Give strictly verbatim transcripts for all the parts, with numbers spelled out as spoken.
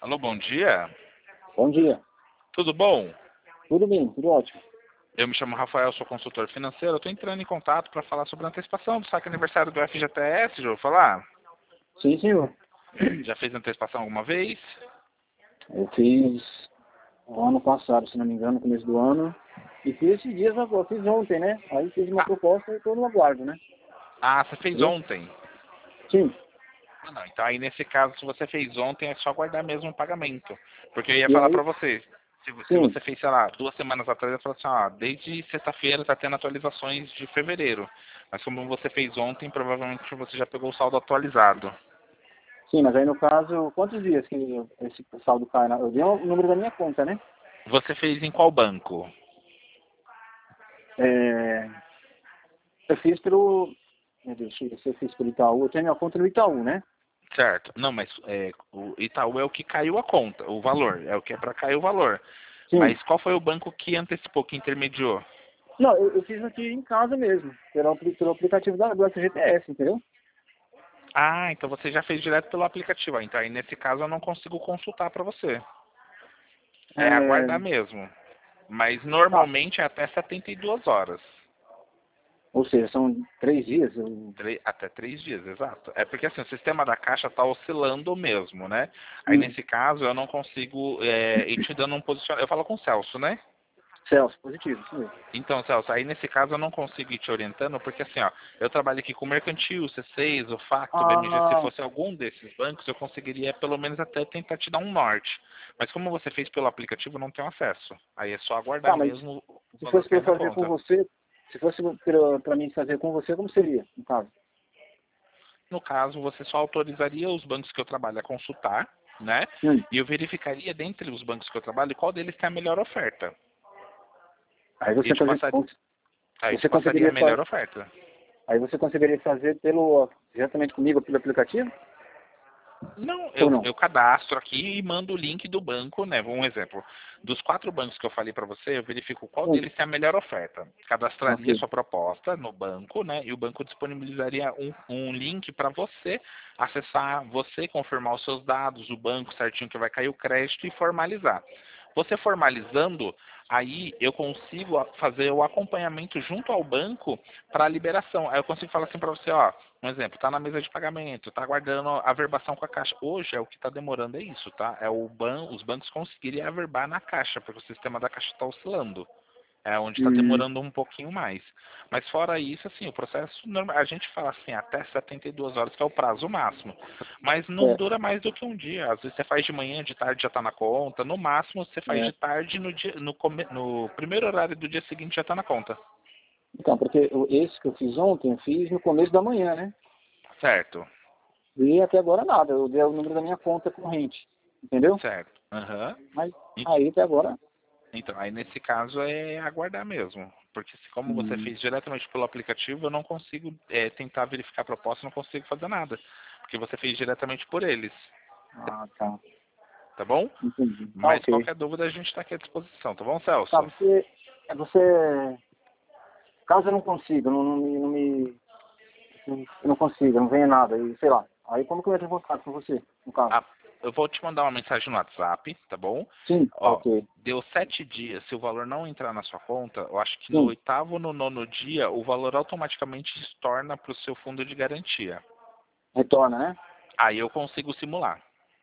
Alô, bom dia. Bom dia. Tudo bom? Tudo bem, tudo ótimo. Eu me chamo Rafael, sou consultor financeiro. Eu estou entrando em contato para falar sobre a antecipação do saque aniversário do F G T S, já vou falar? Sim, senhor. Já fez antecipação alguma vez? Eu fiz o ano passado, se não me engano, no começo do ano. E fiz esses dias agora, fiz ontem, né? Aí fiz uma Ah, proposta e estou no aguardo, né? ah, você fez Entendeu? ontem. Sim. Ah, não. Então aí nesse caso, se você fez ontem, é só guardar mesmo o pagamento. Porque eu ia E falar aí, para você, se, vo- se sim. você fez, sei lá, duas semanas atrás, eu falei assim, ó, desde sexta-feira tá tendo atualizações de fevereiro. Mas como você fez ontem, provavelmente você já pegou o saldo atualizado. Sim, mas aí no caso, quantos dias que esse saldo cai? Na... Eu dei o número da minha conta, né? Você fez em qual banco? É... Eu fiz pelo... Meu Deus, deixa eu ver se eu fiz pelo Itaú. Eu tenho minha conta no Itaú, né? Certo. Não, mas é, o Itaú é o que caiu a conta, o valor. É o que é para cair o valor. Sim. Mas qual foi o banco que antecipou, que intermediou? Não, eu, eu fiz aqui em casa mesmo, pelo, apli- pelo aplicativo da, do F G T S, entendeu? Ah, então você já fez direto pelo aplicativo. Ah, então aí nesse caso eu não consigo consultar para você. É É... aguardar mesmo. Mas Ah, normalmente é até setenta e duas horas. ou seja, são três dias. Eu... Tre- Até três dias, exato. É porque assim, o sistema da caixa está oscilando mesmo, né? Aí Hum, nesse caso eu não consigo é, ir te dando um posicionamento. Eu falo com o Celso, né? Celso, positivo, isso mesmo. Então, Celso, aí nesse caso eu não consigo ir te orientando, porque assim, ó, eu trabalho aqui com o Mercantil, o C seis, o Facto, o B M G, se Ah, fosse algum desses bancos, eu conseguiria pelo menos até tentar te dar um norte. Mas como você fez pelo aplicativo, eu não tenho acesso. Aí é só aguardar tá, mas mesmo o se valor fosse para cair eu na fazer com conta. você, se fosse para mim fazer com você, como seria, no caso? No caso, você só autorizaria os bancos que eu trabalho a consultar, né? Hum, E eu verificaria dentre os bancos que eu trabalho qual deles tem a melhor oferta. aí E você, te consegue- passaria, cons- aí te você passaria a conseguiria melhor fazer, oferta. aí você conseguiria fazer pelo, diretamente comigo pelo aplicativo? Não, Ou eu, não? eu cadastro aqui e mando o link do banco, né? Um exemplo. Dos quatro bancos que eu falei para você, eu verifico qual Hum, deles tem a melhor oferta. Cadastraria ok. sua proposta no banco, né? E o banco disponibilizaria um, um link para você acessar, você confirmar os seus dados, o banco certinho que vai cair o crédito e formalizar. Você formalizando, aí eu consigo a- fazer o acompanhamento junto ao banco para a liberação. Aí eu consigo falar assim para você, ó, um exemplo, está na mesa de pagamento, está aguardando a verbação com a caixa. Hoje é o que está demorando, é isso, tá? É o ban os bancos conseguirem averbar na caixa, porque o sistema da caixa está oscilando. É onde está Hum, demorando um pouquinho mais. Mas fora isso, assim, o processo normal, a gente fala assim, até setenta e duas horas, que é o prazo máximo. Mas não é, dura mais do que um dia. Às vezes você faz de manhã, de tarde já está na conta. No máximo você faz de é. tarde, no, dia, no, come- no primeiro horário do dia seguinte já está na conta. Então, porque o- esse que eu fiz ontem, eu fiz no começo da manhã, né? Certo, E até agora nada, eu dei o número da minha conta corrente, entendeu? certo. Aham. Mas aí até agora, Então, aí nesse caso é aguardar mesmo. Porque se como você hum, fez diretamente pelo aplicativo, eu não consigo é, tentar verificar a proposta, não consigo fazer nada. Porque você fez diretamente por eles. ah, tá, Tá bom? entendi. Tá Mas ok. qualquer dúvida a gente está aqui à disposição, tá bom, Tá, Celso? você, você, caso eu não consiga, não, não me, não me, eu não consiga, não venha nada, e sei lá, aí como que eu entro em contato com você, no caso? Ah, eu vou te mandar uma mensagem no WhatsApp, tá bom? Sim, tá Ó, ok, deu sete dias, se o valor não entrar na sua conta, eu acho que no sim, oitavo ou no nono dia, o valor automaticamente estorna para o seu fundo de garantia. retorna, né? Aí eu consigo simular.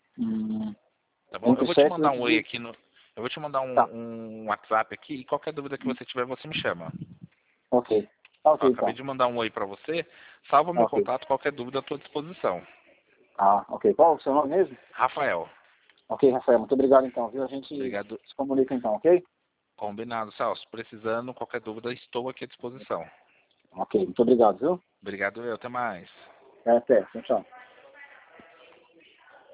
Hum, Tá bom? Eu entre vou te sete e mandar oito um oi dias, aqui no. Eu vou te mandar tá, um, um WhatsApp aqui e qualquer dúvida que hum, você tiver, você me chama. ok, tá Ó, ok acabei então, de mandar um oi pra você. Salva tá meu ok, contato, qualquer dúvida à tua disposição. ah, ok, qual o seu nome mesmo? Rafael. Ok, Rafael, muito obrigado então, viu? A gente Obrigado. se comunica então, ok? Combinado, Celso. Precisando, qualquer dúvida, estou aqui à disposição. Ok, muito obrigado, viu? Obrigado eu, até mais. Até, tchau, tchau.